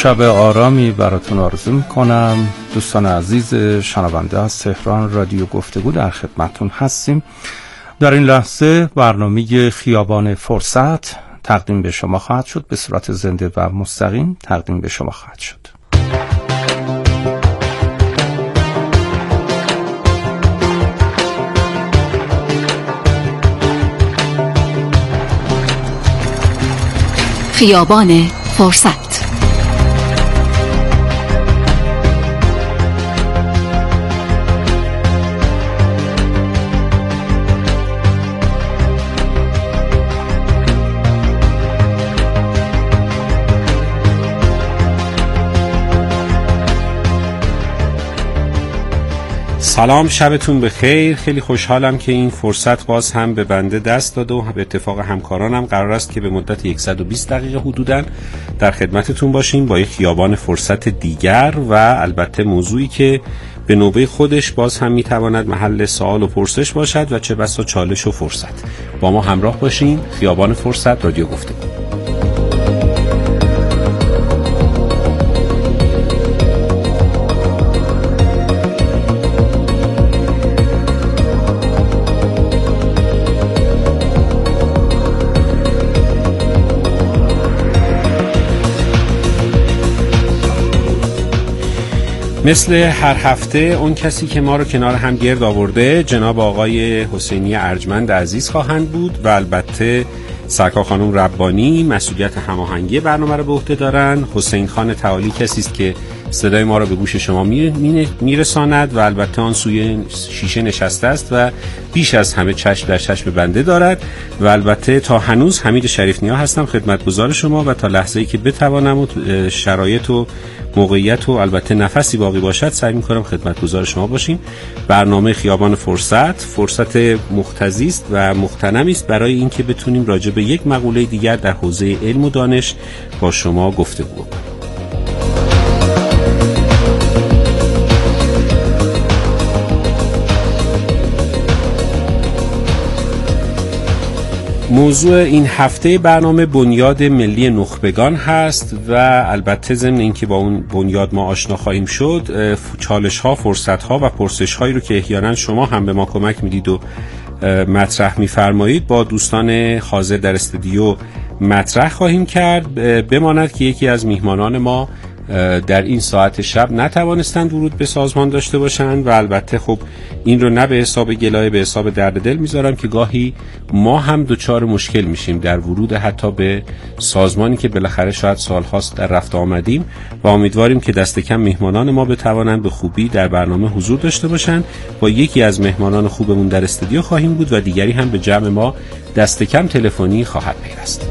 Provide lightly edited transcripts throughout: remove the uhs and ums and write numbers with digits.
شب آرامی براتون آرزو میکنم. دوستان عزیز شنونده از تهران رادیو گفتگو در خدمتون هستیم. در این لحظه برنامه خیابان فرصت تقدیم به شما خواهد شد، به صورت زنده و مستقیم تقدیم به شما خواهد شد. خیابان فرصت. سلام، شبتون بخیر. خیلی خوشحالم که این فرصت باز هم به بنده دست داد و به اتفاق همکارانم قرار است که به مدت 120 دقیقه حدوداً در خدمتتون باشیم با یک خیابان فرصت دیگر و البته موضوعی که به نوبه خودش باز هم میتواند محل سوال و پرسش باشد و چه بسا چالش و فرصت. با ما همراه باشین. خیابان فرصت، رادیو گفتگو. مثل هر هفته اون کسی که ما رو کنار هم گرد آورده جناب آقای حسینی ارجمند عزیز خواهند بود و البته سرکار خانم ربانی مسئولیت هماهنگی برنامه رو به عهده دارن. حسین خان تعالی کسی است که صدای ما رو به گوش شما میرساند و البته آن سوی شیشه نشسته است و بیش از همه چشم در چشم بنده دارد و البته تا هنوز حمید شریف نیا هستم خدمتگزار شما و تا لحظه‌ای که بتوانم و شرایط و موقعیت و البته نفسی باقی باشد سعی می‌کنم خدمتگزار شما باشیم. برنامه خیابان فرصت مختزی است و مغتنمی است برای اینکه بتونیم راجع به یک مقوله دیگر در حوزه علم و دانش با شما گفتگو کنیم. موضوع این هفته برنامه بنیاد ملی نخبگان هست و البته ضمن اینکه با اون بنیاد ما آشنا خواهیم شد، چالش ها، فرصت ها و پرسش هایی رو که احیانا شما هم به ما کمک میدید و مطرح میفرمایید با دوستان حاضر در استودیو مطرح خواهیم کرد. بماند که یکی از میهمانان ما در این ساعت شب نتوانستند ورود به سازمان داشته باشند و البته خب این رو نه به حساب گلایه به حساب درد دل میذارم که گاهی ما هم دچار مشکل میشیم در ورود حتی به سازمانی که بالاخره شاید سالهاست در رفت آمدیم و امیدواریم که دست کم مهمانان ما بتوانند به خوبی در برنامه حضور داشته باشند. با یکی از مهمانان خوبمون در استودیو خواهیم بود و دیگری هم به جمع ما دست کم تلفنی خواهد پیوست.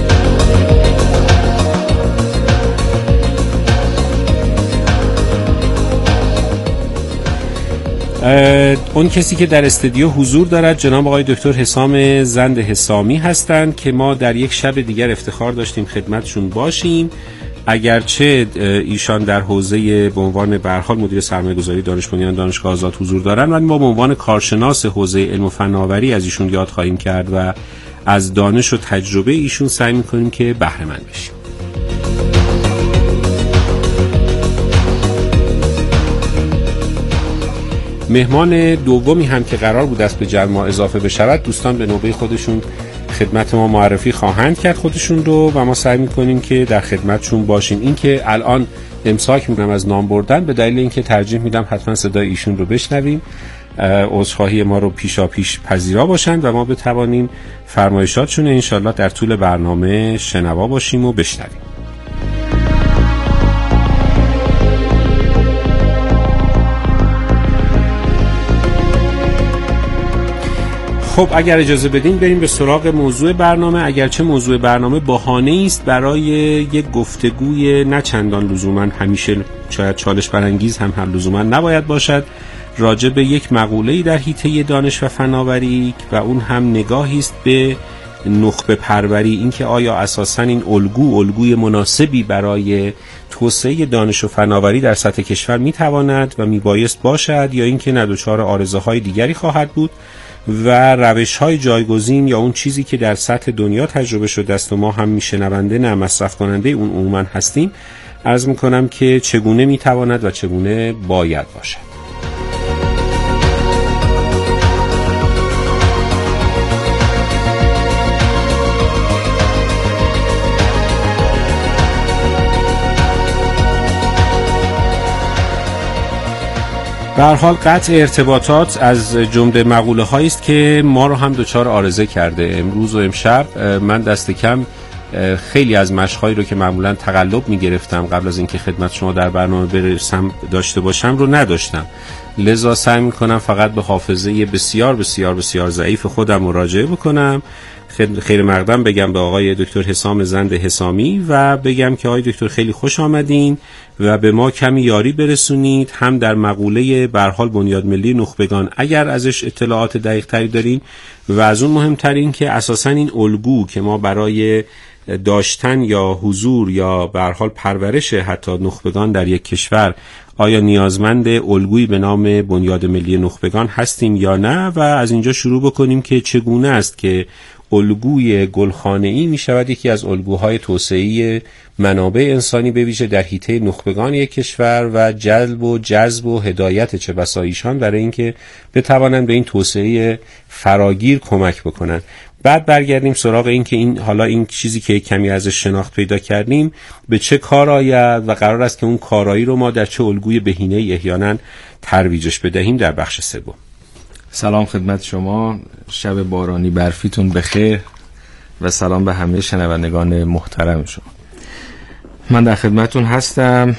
اون کسی که در استودیو حضور دارد جناب آقای دکتر حسام زند حسامی هستند که ما در یک شب دیگر افتخار داشتیم خدمتشون باشیم. اگرچه ایشان در حوزه به عنوان به هر حال مدیر سرمایه‌گذاری دانش بنیان دانشگاه آزاد حضور دارند، ولی ما به عنوان کارشناس حوزه علم و فناوری از ایشون یاد خواهیم کرد و از دانش و تجربه ایشون سعی می‌کنیم که بهره مند بشیم. مهمان دومی هم که قرار بود است به جمع ما اضافه بشود، دوستان به نوبه خودشون خدمت ما معرفی خواهند کرد خودشون رو و ما سعی می‌کنیم که در خدمتشون باشیم. این که الان امساک می‌کنم از نام بردن به دلیل اینکه ترجیح میدم حتما صدای ایشون رو بشنویم، عذرخواهی ما رو پیشاپیش پذیرا باشند و ما بتوانیم فرمایشاتشون انشالله در طول برنامه شنوا باشیم و بشنویم. خب اگر اجازه بدین بریم به سراغ موضوع برنامه. اگرچه موضوع برنامه بهانه‌ای است برای یک گفتگوی نه چندان لزوما همیشه شاید چالش برانگیز هم هر لزوما نباید باشد، راجع به یک مقوله‌ای در حیطه دانش و فناوری و اون هم نگاهی است به نخبه پروری، اینکه آیا اساساً این الگوی مناسبی برای توسعه دانش و فناوری در سطح کشور میتواند و میبایست باشد یا اینکه ندوچار آرزوهای دیگری خواهد بود و روش‌های جایگزین یا اون چیزی که در سطح دنیا تجربه شده است و ما هم میشنونده نه مصرف کننده اون عموما هستیم عرض میکنم که چگونه میتواند و چگونه باید باشد. به هر حال قطع ارتباطات از جمله مقوله هایی است که ما رو هم دچار عارضه کرده. امروز و امشب من دست کم خیلی از مشق‌هایی رو که معمولا تقلب می‌گرفتم قبل از اینکه خدمت شما در برنامه برسم داشته باشم رو نداشتم، لذا سعی می‌کنم فقط به حافظه بسیار بسیار بسیار ضعیف خودم مراجعه بکنم. خیر مقدم بگم به آقای دکتر حسام زند حسامی و بگم که آقای دکتر خیلی خوش آمدین و به ما کمی یاری برسونید، هم در مقوله به هر حال بنیاد ملی نخبگان اگر ازش اطلاعات دقیق تری دارین، و از اون مهمتر این که اساساً این الگو که ما برای داشتن یا حضور یا به هر حال پرورش حتی نخبگان در یک کشور آیا نیازمند الگویی به نام بنیاد ملی نخبگان هستیم یا نه، و از اینجا شروع بکنیم که چگونه است که الگوی گلخانه‌ای می شود یکی از الگوهای توسعه منابع انسانی به ویژه در حیطه نخبگان یک کشور و جلب و جذب و هدایت چه بسا ایشان برای اینکه بتوانند به این توسعه فراگیر کمک بکنند. بعد برگردیم سراغ این که این چیزی که کمی ازش شناخت پیدا کردیم به چه کار آید و قرار است که اون کارایی رو ما در چه الگوی بهینه‌ای احیانا ترویجش بدهیم در بخش سوم. سلام خدمت شما، شب بارانی برفیتون بخیر و سلام به همه شنوندگان محترم شما. من در خدمتون هستم.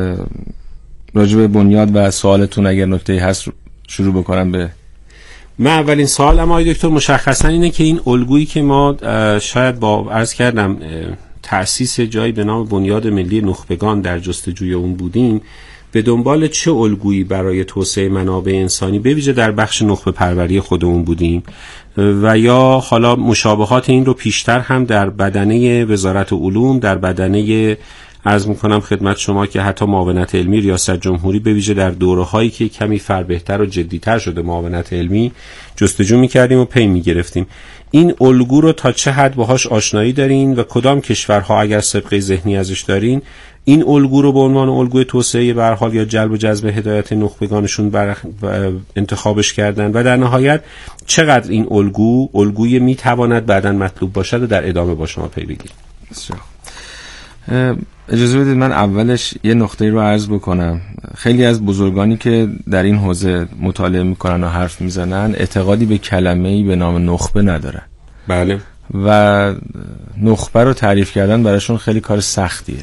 راجع به بنیاد و سوالتون اگر نکته‌ای هست شروع بکنم. به من اولین سوال اما آقای دکتر مشخصا اینه که این الگویی که ما شاید با عرض کردم تأسیس جایی به نام بنیاد ملی نخبگان در جستجوی اون بودیم، به دنبال چه الگویی برای توسعه منابع انسانی به ویژه در بخش نخبه پروری خودمون بودیم و یا حالا مشابهات این رو پیشتر هم در بدنه وزارت علوم، در بدنه عرض میکنم خدمت شما که حتی معاونت علمی ریاست جمهوری به ویژه در دوره‌هایی که کمی فربهتر و جدی‌تر شده معاونت علمی جستجو می‌کردیم و پی می‌گرفتیم. این الگو رو تا چه حد باهاش آشنایی دارین و کدام کشورها اگر سابقه ذهنی ازش دارین این الگو رو به عنوان الگوی توسعه به هر حال یا جلب و جذب هدایت نخبگانشون انتخابش کردن و در نهایت چقدر این الگوی میتواند بعداً مطلوب باشد و در ادامه با شما پی بگیریم. اجازه بدید من اولش یه نقطه‌ای رو عرض بکنم. خیلی از بزرگانی که در این حوزه مطالعه میکنن و حرف میزنن اعتقادی به کلمه‌ای به نام نخبه ندارن. بله. و نخبه رو تعریف کردن براشون خیلی کار سختیه.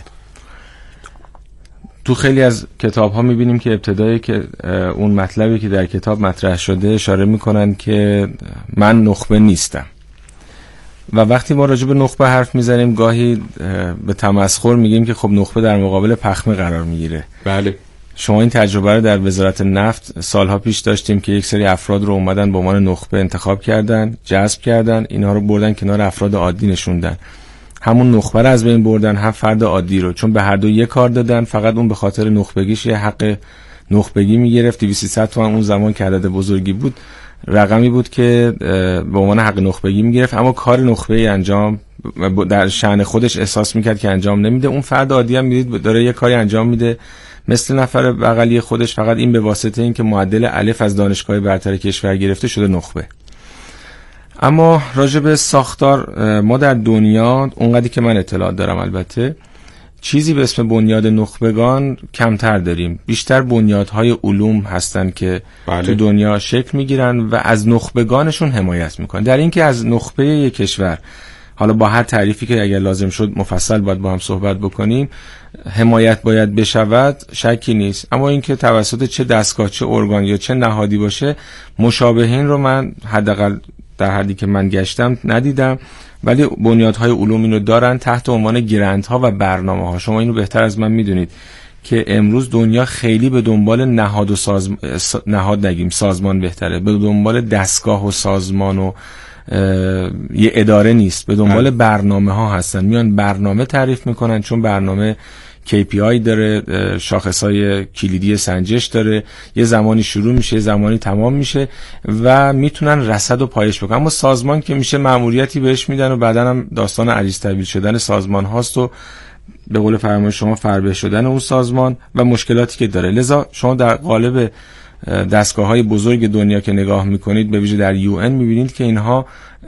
تو خیلی از کتاب‌ها می‌بینیم که ابتدایی که اون مطلبی که در کتاب مطرح شده اشاره می‌کنن که من نخبه نیستم. و وقتی ما راجع به نخبه حرف میزنیم گاهی به تمسخر میگیم که خب نخبه در مقابل پخمه قرار میگیره. بله. شما این تجربه رو در وزارت نفت سالها پیش داشتیم که یک سری افراد رو اومدن به عنوان نخبه انتخاب کردن، جذب کردن، اینها رو بردن کنار افراد عادی نشوندن. همون نخبه رو از بین بردن، هم فرد عادی رو، چون به هر دو یک کار دادن، فقط اون به خاطر نخبگیش یه حق نخبگی میگرفت. 200 تومان اون زمان که عدد بزرگی بود، رقمی بود که به عنوان حق نخبگی میگرفت، اما کار نخبه انجام در شأن خودش احساس میکرد که انجام نمیده. اون فرد عادی هم میدید داره یه کاری انجام میده مثل نفر بغلی خودش، فقط این به واسطه این که معدل الف از دانشگاه برتر کشور گرفته شده نخبه. اما راجع به ساختار ما در دنیا اونقدری که من اطلاعات دارم البته چیزی به اسم بنیاد نخبگان کمتر داریم. بیشتر بنیادهای علوم هستن که تو دنیا شکل میگیرن و از نخبگانشون حمایت میکنن. در این که از نخبه یک کشور، حالا با هر تعریفی که اگر لازم شد مفصل باید با هم صحبت بکنیم، حمایت باید بشود شکی نیست. اما اینکه توسط چه دستگاه، چه ارگان یا چه نهادی باشه، مشابهین رو من حداقل در حدی که من گشتم ندیدم. ولی بنیادهای علوم اینو دارن تحت عنوان گرندها و برنامه‌ها. شما اینو بهتر از من میدونید که امروز دنیا خیلی به دنبال نهاد نگیم سازمان بهتره، به دنبال دستگاه و سازمان و یه اداره نیست، به دنبال برنامه‌ها هستن. میان برنامه تعریف میکنن، چون برنامه KPI داره، شاخصهای کلیدی سنجش داره، یه زمانی شروع میشه، یه زمانی تمام میشه و میتونن رصد و پایش بکنن. اما سازمان که میشه مأموریتی بهش میدن و بعدن هم داستان عریض طویل شدن سازمان هاست و به قول فرمایش شما فربه شدن اون سازمان و مشکلاتی که داره. لذا شما در قالب دستگاه‌های بزرگ دنیا که نگاه می‌کنید، به ویژه در UN می‌بینید که اینها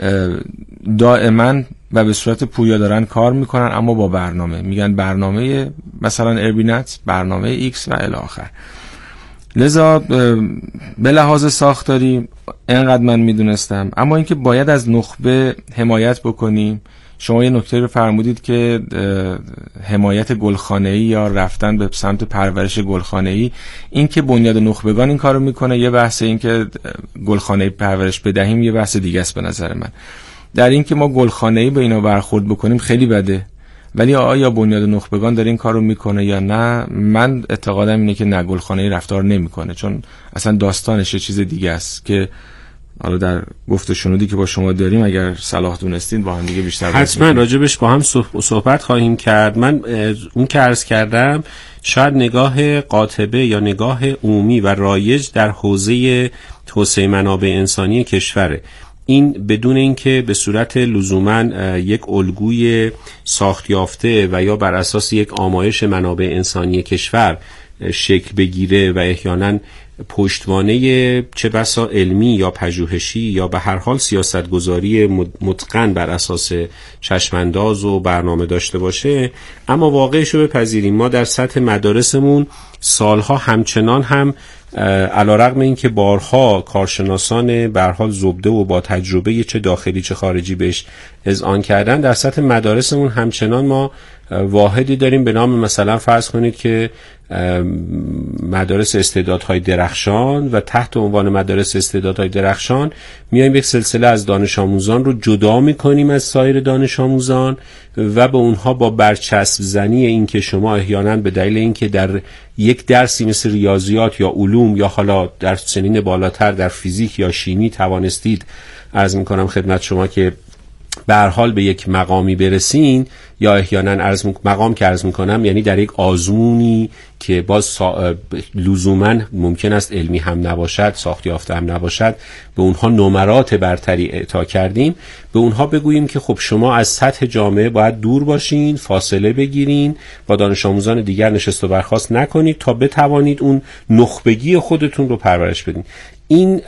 دائما و به صورت پویا دارن کار میکنن، اما با برنامه. میگن برنامه مثلا اربینت، برنامه ایکس و الی آخر. لذا به لحاظ ساختاری اینقدر من میدونستم. اما اینکه باید از نخبه حمایت بکنیم، شما یه نکته رو فرمودید که حمایت گلخانه‌ای یا رفتن به سمت پرورش گلخانه‌ای، این که بنیاد نخبگان این کارو میکنه یه بحث، این که گلخانه‌ای پرورش بدهیم یه بحث دیگه است به نظر من. در این که ما گلخانه‌ای به اینا برخورد بکنیم خیلی بده، ولی آیا بنیاد نخبگان داره این کارو میکنه یا نه؟ من اعتقادم اینه که نه، گلخانه‌ای رفتار نمیکنه، چون اصلا داستانش یه چیز دیگه است که حالا در گفت و شنودی که با شما داریم اگر صلاح دونستین با هم دیگه بیشتر حتما راجبش با هم صحبت خواهیم کرد. من اون که عرض کردم شاید نگاه قاطبه یا نگاه عمومی و رایج در حوزه توسعه منابع انسانی کشوره. این بدون اینکه به صورت لزوما یک الگوی ساخت یافته و یا بر اساس یک آمایش منابع انسانی کشور شکل بگیره و احیانا پشتوانه چه بسا علمی یا پژوهشی یا به هر حال سیاستگذاری متقن بر اساس چشمانداز و برنامه داشته باشه، اما واقعش رو بپذیریم ما در سطح مدارسمون سالها همچنان هم علیرغم اینکه بارها کارشناسان به هر حال زبده و با تجربه چه داخلی چه خارجی بهش اذعان کردن، در سطح مدارسمون همچنان ما واحدی داریم به نام مثلا فرض کنید که مدارس استعدادهای درخشان و تحت عنوان مدارس استعدادهای درخشان میایم یک سلسله از دانش آموزان رو جدا میکنیم از سایر دانش آموزان و به اونها با برچسب زنی این که شما احیانا به دلیل اینکه در یک درسی مثل ریاضیات یا علوم یا حالا در سنین بالاتر در فیزیک یا شیمی توانستید، عرض میکنم خدمت شما که به هر حال به یک مقامی برسین، یا احیانا مقام که عرض میکنم یعنی در یک آزمونی که باز لزوما ممکن است علمی هم نباشد، ساخت یافته هم نباشد، به اونها نمرات برتری اعطا کردیم، به اونها بگوییم که خب شما از سطح جامعه باید دور باشین، فاصله بگیرین، با دانش آموزان دیگر نشست و برخاست نکنید تا بتوانید اون نخبگی خودتون رو پرورش بدین. این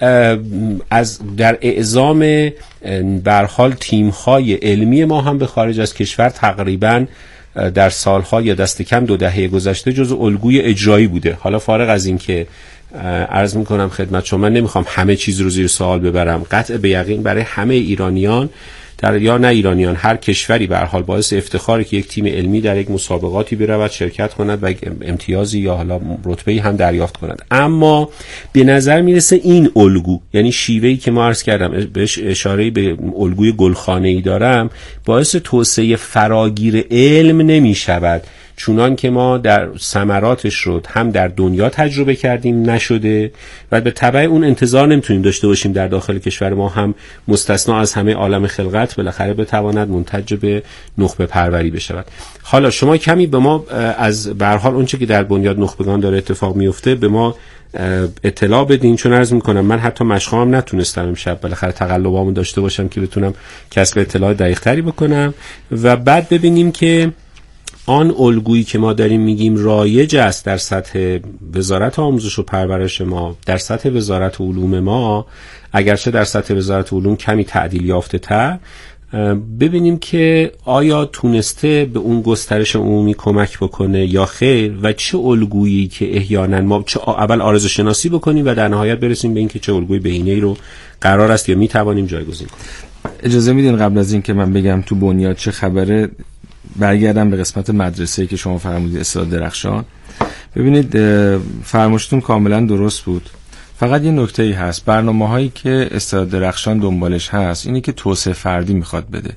از در اعزام به هر حال تیم‌های علمی ما هم به خارج از کشور تقریباً در سالها یا دست کم 2 دهه گذشته جزو الگوی اجرایی بوده. حالا فارغ از این که عرض میکنم خدمت شما، من نمیخوام همه چیز رو زیر سوال ببرم، قطع به یقین برای همه ایرانیان یا نه ایرانیان، هر کشوری به هر حال باعث افتخاره که یک تیم علمی در یک مسابقاتی برود شرکت کند و امتیازی یا حالا رتبه‌ای هم دریافت کند. اما به نظر میرسه این الگو، یعنی شیوهی که ما عرض کردم بهش اشاره به الگوی گلخانه‌ای دارم، باعث توسعه فراگیر علم نمیشود، چونان که ما در ثمراتش رو هم در دنیا تجربه کردیم نشده و به تبع اون انتظار نمیتونیم داشته باشیم در داخل کشور ما هم مستثنا از همه عالم خلقت بالاخره بتواند منتج به نخبه پروری بشود. حالا شما کمی به ما از به هر حال اونچه که در بنیاد نخبگان داره اتفاق میفته به ما اطلاع بدین، چون عرض میکنم من حتی مشقام نتونستم امشب بالاخره تقلبامو داشته باشم که بتونم کسب اطلاع دقیق تری بکنم و بعد ببینیم که آن الگویی که ما داریم میگیم رایج است در سطح وزارت آموزش و پرورش ما، در سطح وزارت علوم ما، اگرچه در سطح وزارت علوم کمی تعدیل یافته تر، ببینیم که آیا تونسته به اون گسترش عمومی کمک بکنه یا خیر و چه الگویی که احیانا ما اول آرزو شناسی بکنیم و در نهایت برسیم به این که چه الگوی بهینه‌ای رو قرار است یا میتوانیم جایگزین کنیم. اجازه میدین قبل از این که من بگم تو بنیاد چه خبره برگردم به قسمت مدرسه‌ای که شما فرمودید استاد درخشان. ببینید فرمایشتون کاملا درست بود، فقط یه نکته‌ای هست. برنامه‌هایی که استاد درخشان دنبالش هست اینی که توسعه فردی میخواد بده.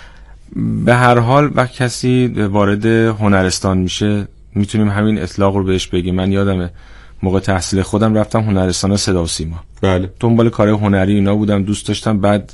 به هر حال وقت کسی وارد هنرستان میشه میتونیم همین اطلاق رو بهش بگیم. من یادمه موقع تحصیل خودم رفتم هنرستان صدا و سیما، بله، دنبال کار هنری اینا بودم، دوست داشتم. بعد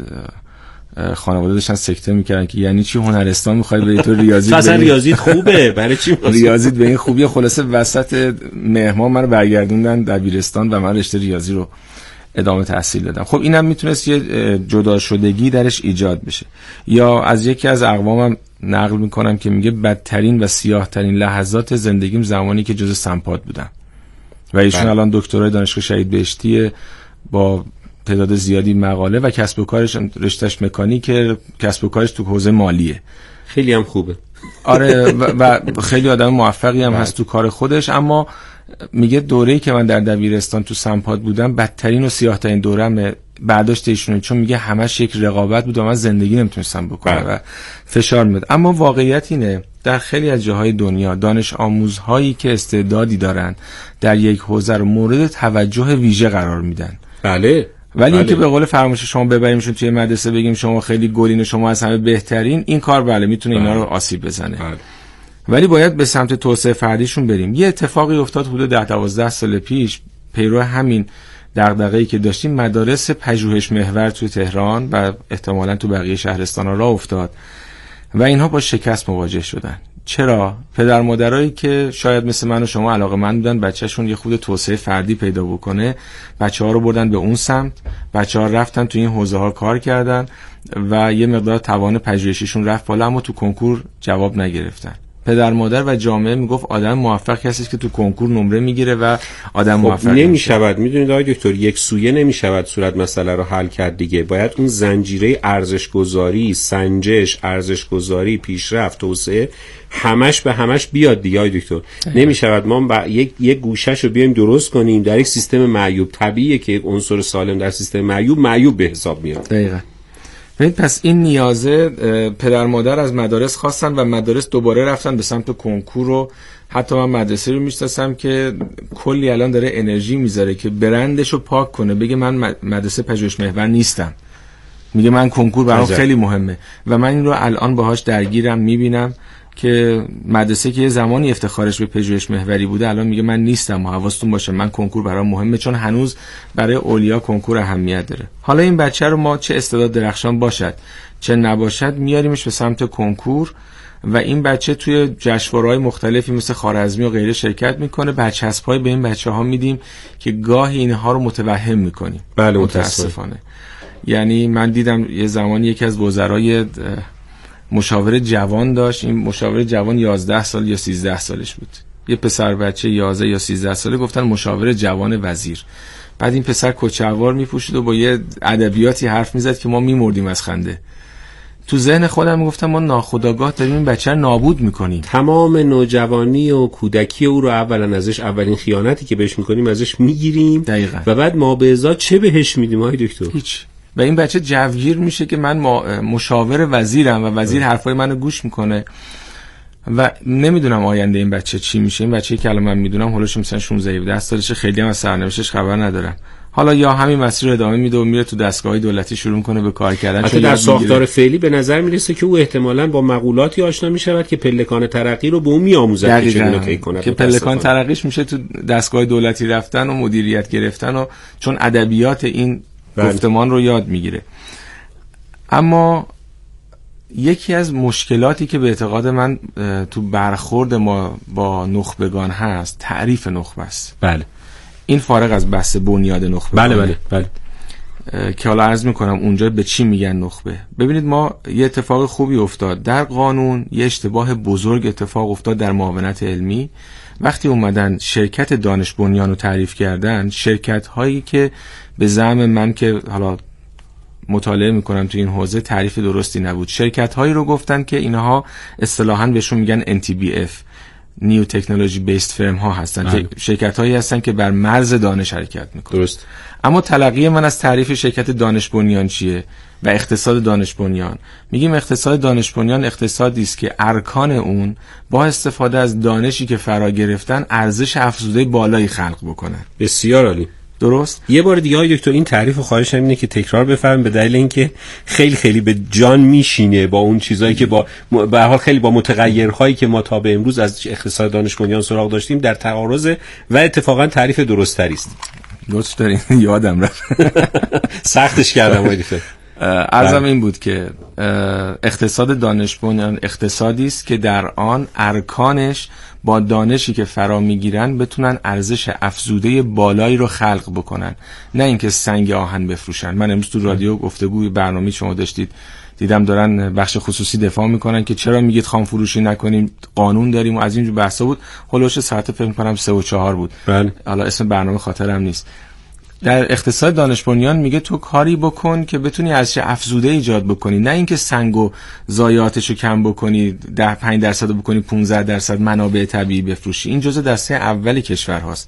خانواده داشتن سکته میکردن که یعنی چی هنرستان میخوای بری تو ریاضی؟ اصلا ریاضیت خوبه، برای چی ریاضیت به این خوبیه؟ خلاصه وسط مهمان منو برگردوندن دبیرستان و من رشته ریاضی رو ادامه تحصیل دادم. خب اینم میتونست یه جدا شدگی درش ایجاد بشه. یا از یکی از اقوامم نقل میکنم که میگه بدترین و سیاه ترین لحظات زندگیم زمانی که جز سمپاد بودم و ایشون الان دکترای دانشگاه شهید بهشتی با تعداد زیادی مقاله و کسب و کارش رشتهش مکانیک، کسب و کارش تو حوزه مالیه. خیلی هم خوبه. آره و خیلی آدم موفقی هم هست تو کار خودش. اما میگه دوره‌ای که من در دبیرستان تو سمپاد بودم بدترین و سیاه‌ترین دورم برداشت ایشونه، چون میگه همش یک رقابت بود و من زندگی نمیتونستم بکنم و فشار میاد. اما واقعیت اینه در خیلی از جاهای دنیا دانش آموزهایی که استعدادی دارن در یک حوزه رو مورد توجه ویژه قرار میدن. بله. ولی اینکه به قول فرمایش شما ببریمشون توی مدرسه بگیم شما خیلی گلین، شما از همه بهترین، این کار بله میتونه اینا رو آسیب بزنه. ولی باید به سمت توسعه فردیشون بریم. یه اتفاقی افتاد حدود 10-12 سال پیش، پیرو همین دغدغه‌ای که داشتیم، مدارس پژوهش محور توی تهران و احتمالاً تو بقیه شهرستان‌ها راه افتاد و اینها با شکست مواجه شدن. چرا؟ پدر مادرایی که شاید مثل من و شما علاقه‌مند بودن بچه‌شون یه خود توسعه فردی پیدا بکنه، بچه‌ها رو بردن به اون سمت، بچه‌ها رفتن تو این حوزه‌ها کار کردن و یه مقدار توان پژوهشیشون رفت بالا، اما تو کنکور جواب نگرفتن. پدر مادر و جامعه میگفت آدم موفق کسی که تو کنکور نمره میگیره و آدم موفق نمیشود. میدونید آقای دکتر، یک سویه نمیشود صورت مسئله رو حل کرد دیگه. باید اون زنجیره ارزش‌گذاری، سنجش، ارزش‌گذاری، پیشرفت، توسعه همش به همش بیاد دیگه آقای دکتر. نمیشود ما یک گوشه‌شو بیایم درست کنیم در یک سیستم معیوب. طبیعیه که یک عنصر سالم در سیستم معیوب به حساب میاد. دقیقاً. پس این نیازه پدر مادر از مدارس خواستن و مدارس دوباره رفتن به سمت کنکور. و حتی من مدرسه رو میشناسم که کلی الان داره انرژی میذاره که برندشو پاک کنه، بگه من مدرسه پژوهش محور نیستم، میگه من کنکور برام خیلی مهمه. و من این رو الان باهاش درگیرم، میبینم که مدرسه که یه زمانی افتخارش به پژوهش محوری بوده الان میگه من نیستم و حواستون باشه من کنکور برام مهمه، چون هنوز برای اولیا کنکور اهمیت داره. حالا این بچه رو ما چه استعداد درخشان باشد چه نباشد میاریمش به سمت کنکور و این بچه توی جشنواره‌های مختلفی مثل خوارزمی و غیره شرکت میکنه. برچسب‌های به این بچه‌ها میدیم که گاهی اینها رو متوهم میکنیم. بله متاسفانه. یعنی من دیدم یه زمانی یکی از وزرای مشاور جوان داشت، این مشاور جوان 11 سال یا 13 سالش بود، یه پسر بچه 11 یا 13 ساله گفتن مشاور جوان وزیر. بعد این پسر کچلوار میپوشید و با یه ادبیاتی حرف میزد که ما میمردیم از خنده. تو ذهن خودم میگفتم ما ناخودآگاه داریم این بچه رو نابود میکنیم. تمام نوجوانی و کودکی او رو اولا ازش، اولین خیانتی که بهش میکنیم ازش میگیریم. دقیقاً. و بعد ما به ازا چه بهش میدیم آقای دکتر؟ هیچ. و این بچه جوگیر میشه که من مشاور وزیرم و وزیر حرفای منو گوش میکنه و نمیدونم آینده این بچه چی میشه. این بچه‌ای که الان من میدونم هولوش مثلا 16-17 سالشه، خیلی هم از سرنوشتش خبر ندارم. حالا یا همین مسیر رو ادامه میده و میره تو دستگاه دولتی شروع کنه به کار کردن. حتی در ساختار فعلی به نظر میرسه که او احتمالاً با مقولاتی آشنا میشود که پلکان ترقی رو به اون میآموزد که چگونه طی کند. که پلکان ترقیش میشه تو دستگاه دولتی رفتن و مدیریت گرفتن و چون ادبیات این گفتمان رو یاد میگیره. اما یکی از مشکلاتی که به اعتقاد من تو برخورد ما با نخبگان هست تعریف نخبه است. بله. این فارغ از بحث بنیاد نخبه. بله. که حالا عرض میکنم اونجا به چی میگن نخبه. ببینید ما یه اتفاق خوبی افتاد در قانون، یه اشتباه بزرگ اتفاق افتاد در معاونت علمی. وقتی اومدن شرکت دانش بنیان رو تعریف کردن، شرکت هایی که به زعم من که حالا مطالعه میکنم تو این حوزه تعریف درستی نبود، شرکت هایی رو گفتن که اینها اصطلاحاً بهشون میگن NTBF، نیو تکنولوژی بیسد فرم ها هستن که شرکت هایی هستن که بر مرز دانش حرکت میکنن. درست. اما تلقی من از تعریف شرکت دانش بنیان چیه و اقتصاد دانش بنیان؟ میگیم اقتصاد دانش بنیان اقتصادی است که ارکان اون با استفاده از دانشی که فرا گرفتن ارزش افزوده بالایی خلق بکنن. بسیار عالی. درست. یه بار دیگه های دکتر این تعریف و خواهشم اینه که تکرار بفرمایید، به دلیل اینکه خیلی خیلی به جان میشینه با اون چیزایی که به هر حال خیلی با متغیرهایی که ما تا به امروز از اقتصاد دانش بنیان سراغ داشتیم در تعارض و اتفاقا تعریف درست تری است. لطف دارین. یادم رفت. سختش کردم آقای دکتر. عرضم این بود که اقتصاد دانش بنیان اقتصادی است که در آن ارکانش با دانشی که فرا میگیرن بتونن ارزش افزوده بالایی رو خلق بکنن، نه اینکه سنگ آهن بفروشن. من امروز تو رادیو گفتگوی برنامه شما داشتید، دیدم دارن بخش خصوصی دفاع میکنن که چرا میگید خام فروشی نکنیم، قانون داریم و از اینجور بحثا بود. هولوش ساعت فکر کنم 3 و 4 بود. بله. حالا اسم برنامه خاطرم نیست. در اقتصاد دانش بنیان میگه تو کاری بکن که بتونی ارزش افزوده ایجاد بکنی، نه اینکه سنگ و ضایعاتشو کم بکنی، 5% بکنی 15% منابع طبیعی بفروشی. این جزء دسته اولی کشور هاست.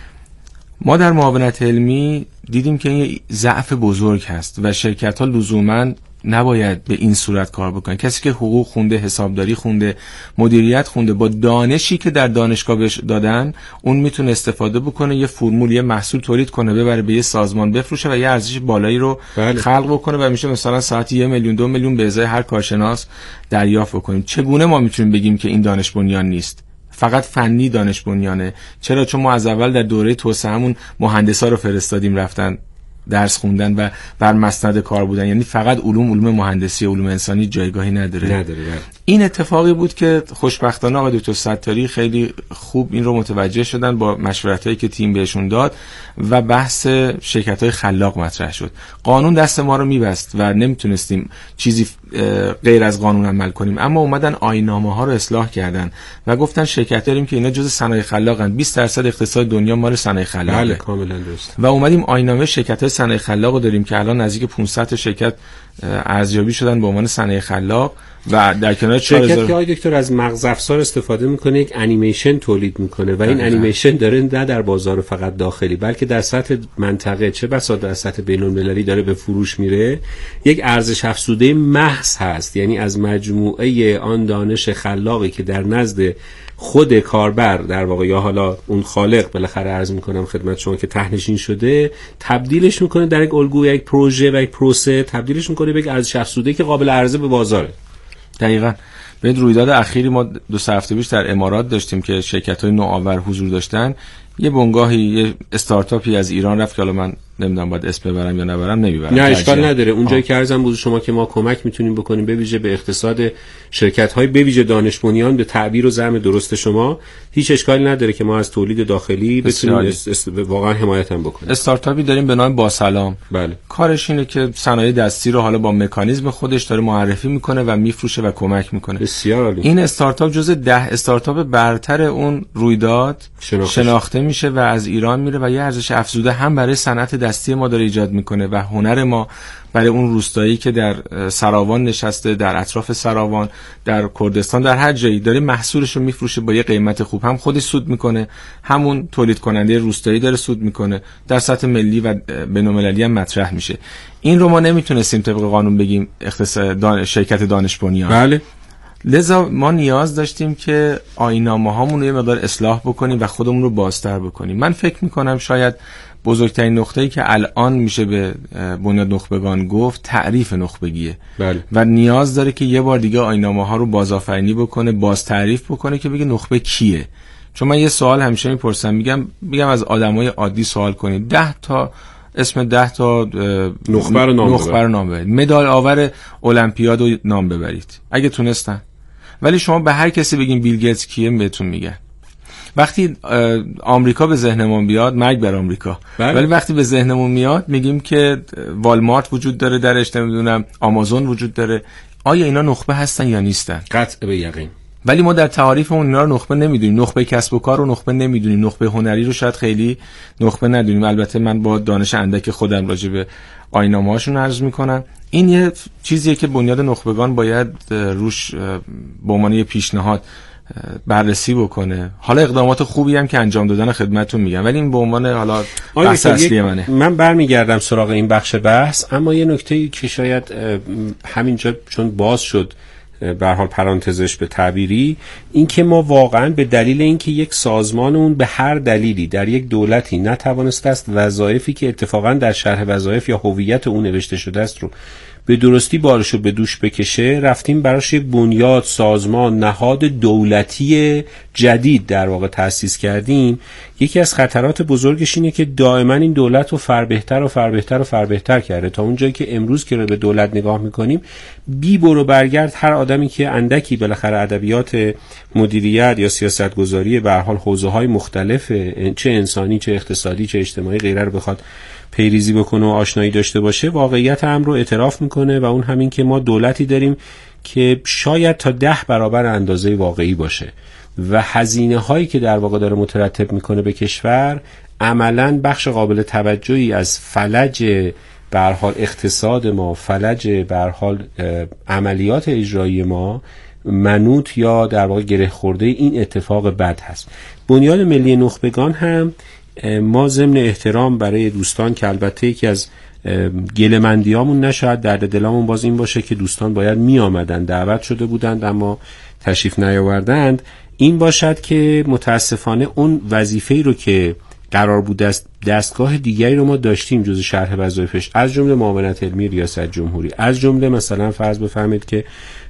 ما در معاونت علمی دیدیم که این ضعف بزرگ هست و شرکت ها لزوماً نباید به این صورت کار بکنن. کسی که حقوق خونده، حسابداری خونده، مدیریت خونده، با دانشی که در دانشگاه بهش دادن اون میتونه استفاده بکنه، یه فرمول، یه محصول تولید کنه، ببره به یه سازمان بفروشه و یه ارزش بالایی رو خلق بکنه و میشه مثلا ساعتی 1 میلیون 2 میلیون به ازای هر کارشناس دریافت بکنیم. چگونه ما میتونیم بگیم که این دانش بنیان نیست؟ فقط فنی دانش بنیانه. چرا؟ چون ما از اول در دوره توسعه‌مون مهندسا رو فرستادیم رفتن درس خوندن و بر مسند کار بودن، یعنی فقط علوم مهندسی، علوم انسانی جایگاهی نداره. این اتفاقی بود که خوشبختانه آقای دکتر ستاری خیلی خوب این رو متوجه شدن با مشورتایی که تیم بهشون داد و بحث شرکت‌های خلاق مطرح شد. قانون دست ما رو میبست و نمیتونستیم چیزی غیر از قانون عمل کنیم، اما اومدن آیین‌نامه‌ها رو اصلاح کردن و گفتن شرکت داریم که اینا جزء صنایع خلاقن، 20% اقتصاد دنیا مال صنایع خلاقه. بله کاملا درست. و اومدیم آیین‌نامه شرکت‌های صنایع خلاق رو داریم که الان نزدیک 500 تا شرکت ارزیابی شدن به عنوان صنایع خلاق و در کنار شرکت که آقای دکتر از مغز افزار استفاده میکنه، یک انیمیشن تولید میکنه و این انیمیشن داره نه در بازار فقط داخلی بلکه در سطح منطقه، چه بسا در سطح بین‌المللی داره به فروش میره. یک ارزش افزوده محض هست، یعنی از مجموعه آن دانش خلاقی که در نزد خود کاربر در واقع یا حالا اون خالق، بالاخره عرض میکنم خدمت شما که تهنشین شده، تبدیلش میکنه در یک الگو، یک پروژه و یک پروسه، تبدیلش میکنه به یک ارزش افزوده که قابل عرضه به بازاره. دقیقاً. به رویداد اخیری ما 2 هفته پیش در امارات داشتیم که شرکت‌های نوآور حضور داشتن. یه بنگاهی، یه استارتاپی از ایران رفت که حالا من نمیدونم باید اسم ببرم یا نبرم، نمیبرم. نه اشکال نداره. اونجایی که عرضم بود شما که ما کمک میتونیم بکنیم به ویژه به اقتصاد شرکت‌های به ویژه دانش بنیان، به تعبیر و زعم درست شما، هیچ اشکالی نداره که ما از تولید داخلی بتونیم واقعا حمایت هم بکنیم. استارتاپی داریم به نام باسلام. بله. کارش اینه که صنایع دستی رو حالا با مکانیزم خودش داره معرفی میکنه و میفروشه و کمک میکنه. بسیار عالی. این استارتاپ جزء 10 استارتاپ برتر اون رویداد شناخته میشه و از ایران میره و یه ارزش افزوده هم برای صنعت دستی ما داره ایجاد میکنه و هنر ما برای اون روستایی که در سراوان نشسته، در اطراف سراوان، در کردستان، در هر جایی داره محصولش رو میفروشه با یه قیمت خوب، هم خودش سود میکنه، همون تولید کننده روستایی داره سود میکنه، در سطح ملی و بین‌المللی هم مطرح میشه. این رو ما نمیتونستیم طبق قانون بگیم شرکت دانش بنیان. بله. لذا ما نیاز داشتیم که آیین‌نامه‌هامون رو یه مقدار اصلاح بکنیم و خودمون رو بازتر بکنیم. من فکر میکنم شاید بزرگترین نقطه‌ای که الان میشه به بنیاد نخبگان گفت تعریف نخبگیه. بله. و نیاز داره که یه بار دیگه آیین‌نامه‌ها رو بازآفرینی بکنه، باز تعریف بکنه که بگه نخبه کیه. چون من یه سوال همیشه میپرسم، میگم از آدمای عادی سوال کنید، 10 تا اسم 10 تا نخبه رو نام ببرید، مدال آور المپیاد رو نام ببرید اگه تونستن. ولی شما به هر کسی بگین بیل گیتس کیه بهتون میگه. وقتی آمریکا به ذهنمون بیاد مرگ بر آمریکا. ولی وقتی به ذهنمون میاد میگیم که والمارت وجود داره درش، نمیدونم آمازون وجود داره. آیا اینا نخبه هستن یا نیستن؟ قطع به یقین. ولی ما در تعاریفمون اینا رو نخبه نمیدونیم. نخبه کسب و کار رو نخبه نمیدونیم، نخبه هنری رو شاید خیلی نخبه ندونیم. البته من با دانش اندک خودم راجع به آیین‌نامه‌هاشون عرض میکنم. این یه چیزیه که بنیاد نخبگان باید روش به عنوان یه پیشنهاد بررسی بکنه. حالا اقدامات خوبی هم که انجام دادن خدمتتون میگم، ولی این به عنوان حالا بحث اصلی منه. من برمیگردم سراغ این بخش بحث، اما یه نکته‌ای که شاید همینجا چون باز شد به هر حال پرانتزش به تعبیری، این که ما واقعا به دلیل اینکه یک سازمان اون به هر دلیلی در یک دولتی نتوانسته است وظایفی که اتفاقا در شرح وظایف یا هویت اون نوشته شده است رو به درستی بارشو به دوش بکشه، رفتیم براش یک بنیاد، سازمان، نهاد دولتی جدید در واقع تأسیس کردیم. یکی از خطرات بزرگش اینه که دائما این دولت رو فربهتر کرده تا اون جایی که امروز که رو به دولت نگاه میکنیم بی برو برگرد هر آدمی که اندکی بالاخره ادبیات مدیریت یا سیاست گذاری به هر حال حوزه‌های مختلف چه انسانی چه اقتصادی چه اجتماعی غیره رو بخواد پیریزی بکنه و آشنایی داشته باشه، واقعیت امر رو اعتراف میکنه و اون همین که ما دولتی داریم که شاید تا 10 برابر اندازه واقعی باشه و هزینه هایی که در واقع داره مترتب میکنه به کشور عملاً بخش قابل توجهی از فلج به هر حال اقتصاد ما، فلج به هر حال عملیات اجرایی ما منوط یا در واقع گره خورده این اتفاق بد هست. بنیاد ملی نخبگان هم ما ضمن احترام برای دوستان که البته یکی از گله‌مندیامون نشاید درد دلامون باز این باشه که دوستان باید می آمدن، دعوت شده بودند اما تشریف نیاوردند، این باشد که متاسفانه اون وظیفه‌ای رو که قرار بود دستگاه دیگری رو ما داشتیم جز شرح وظایفش، از جمله معاونت علمی ریاست جمهوری، از جمله مثلا فرض بفرمایید که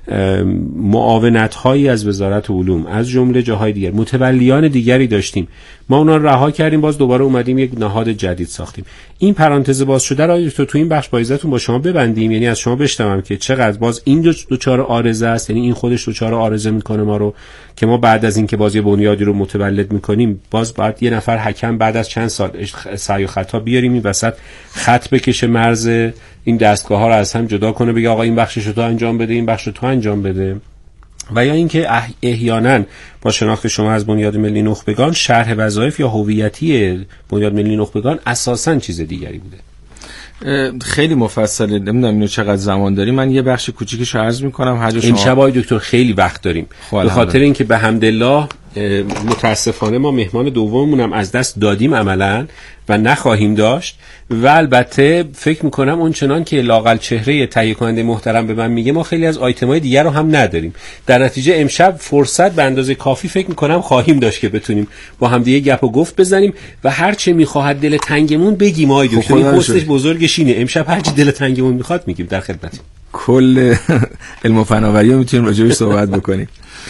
معاونت هایی از وزارت علوم، از جمله جاهای دیگر متولیان دیگری داشتیم، ما اونا رو رها کردیم، باز دوباره اومدیم یک نهاد جدید ساختیم. این پرانتز باز شده را تو این بخش با عزتون با شما ببندیم، یعنی از شما بشنوم که چقدر باز این دوچار عارضه است، یعنی این خودش دوچار عارضه میکنه ما رو که ما بعد از این که باز یه بنیادی رو متولد میکنیم باز بعد یه نفر حکم بعد از چند سال سعی و خطا بیاریم این وسط خط بکشه مرز این دستگاه ها رو از هم جدا کنه، بگه آقا این بخشش رو تو انجام بده این بخش رو تو انجام بده. و یا اینکه احیانا با شناخت شما از بنیاد ملی نخبگان شرح وظایف یا هویتی بنیاد ملی نخبگان اساساً چیز دیگری بوده. خیلی مفصله، نمیدونم اینو چقدر زمان داری، من یه بخش کوچیکش عرض میکنم. این شبای دکتر خیلی وقت داریم به خاطر اینکه به حمدالله متاسفانه ما مهمان دوممون هم از دست دادیم عملاً و نخواهیم داشت و البته فکر میکنم اون چنان که لااقل چهره تهیه کننده محترم به من میگه ما خیلی از آیتم‌های دیگر رو هم نداریم، در نتیجه امشب فرصت به اندازه کافی فکر میکنم خواهیم داشت که بتونیم با هم دیگه گپ و گفت بزنیم و هر چه میخواهد دل تنگمون بگیم. آقای دکتر این پستش بزرگش اینه، امشب هر چی دل تنگمون میخواد میگیم، در خدمتیم. کل علم و فناوری رو میتونیم راجعش صحبت بکنیم.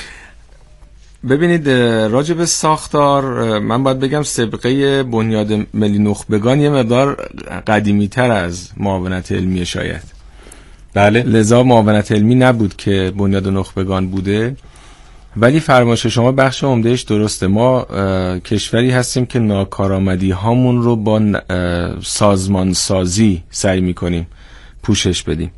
ببینید راجع به ساختار من باید بگم سابقه بنیاد ملی نخبگان یه مقدار قدیمی تر از معاونت علمی شاید. بله. لذا معاونت علمی نبود که بنیاد نخبگان بوده، ولی فرمایش شما بخش عمدهش درسته. ما کشوری هستیم که ناکارآمدی هامون رو با سازمان سازی سعی میکنیم پوشش بدیم.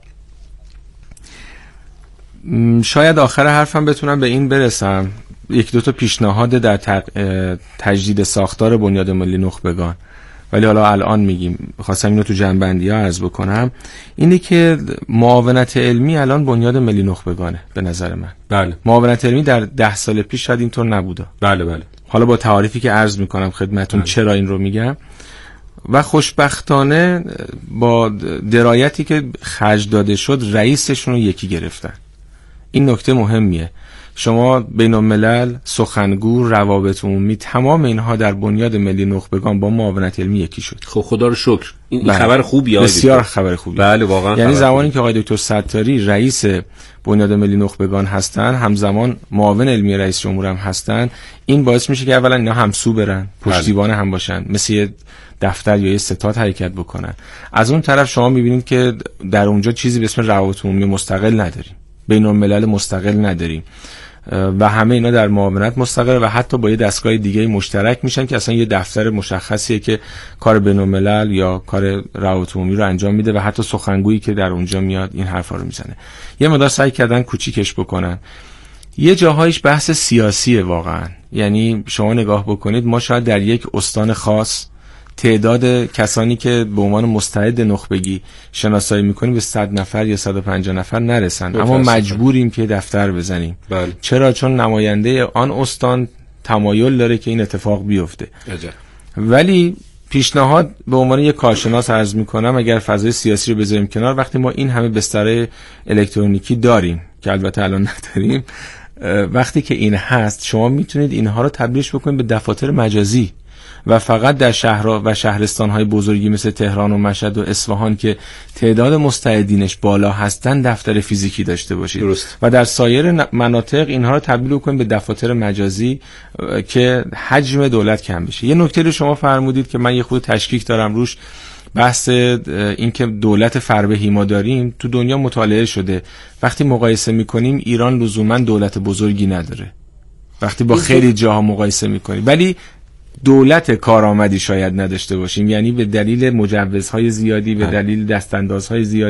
شاید آخر حرفم بتونم به این برسم، یک دو تا پیشنهاد در تجدید ساختار بنیاد ملی نخبگان، ولی حالا الان میگیم، خواستم اینو تو جنبندی‌ها عرض بکنم. اینی که معاونت علمی الان بنیاد ملی نخبگانه به نظر من. بله. معاونت علمی در 10 سال پیش شاید اینطور نبوده. بله بله. حالا با تعریفی که عرض میکنم خدمتتون چرا این رو میگم و خوشبختانه با درایتی که خرج داده شد رئیسشون رو یکی گرفتن. این نکته مهمیه. شما بین الملل، سخنگو، روابط عمومی، تمام اینها در بنیاد ملی نخبگان با معاونت علمی یکی شد. خب خدا رو شکر. این خبر خوبیه. بسیار خبر خوبیه. بله واقعا. یعنی زمانی که آقای دکتر ستاری رئیس بنیاد ملی نخبگان هستن، همزمان معاون علمی رئیس جمهور هم هستن، این باعث میشه که اولا اینا همسو برن، پشتیبان هم باشن، مثل یه دفتر یا یه ستاد حرکت بکنن. از اون طرف شما میبینید که در اونجا چیزی به اسم روابط عمومی مستقل نداریم، بین الملل مستقل نداریم و همه اینا در معاونت مستقل و حتی با یه دستگاه دیگه مشترک میشن که اصلا یه دفتر مشخصیه که کار بین الملل یا کار روابط عمومی رو انجام میده و حتی سخنگویی که در اونجا میاد این حرفا رو میزنه. یه مقدار سعی کردن کوچیکش بکنن. یه جاهایش بحث سیاسیه واقعا. یعنی شما نگاه بکنید ما شاید در یک استان خاص تعداد کسانی که به عنوان مستعد نخبگی شناسایی میکنیم به 100 نفر یا 150 نفر نرسن، اما مجبوریم که دفتر بزنیم. بله. چرا؟ چون نماینده آن استان تمایل داره که این اتفاق بیفته. ولی پیشنهاد به عنوان یک کارشناس عرض میکنم اگر فضای سیاسی رو بذاریم کنار، وقتی ما این همه بستر الکترونیکی داریم که البته الان نداریم، وقتی که این هست شما میتونید اینها رو تبدیلش بکنید به دفاتر مجازی و فقط در شهرها و شهرستان‌های بزرگی مثل تهران و مشهد و اصفهان که تعداد مستعدینش بالا هستن دفتر فیزیکی داشته باشید. درست. و در سایر مناطق اینها رو تبدیل کنید به دفاتر مجازی که حجم دولت کم بشه. یه نکته رو شما فرمودید که من یه خود تشکیک دارم روش، بحث این که دولت فربهی ما داریم تو دنیا مطالعه شده. وقتی مقایسه میکنیم ایران لزوما دولت بزرگی نداره وقتی با خیلی جاها مقایسه میکنیم، ولی دولت کارآمدی شاید نداشته باشیم، یعنی به دلیل مجوزهای زیادی، به دلیل دستاندازهای زیادی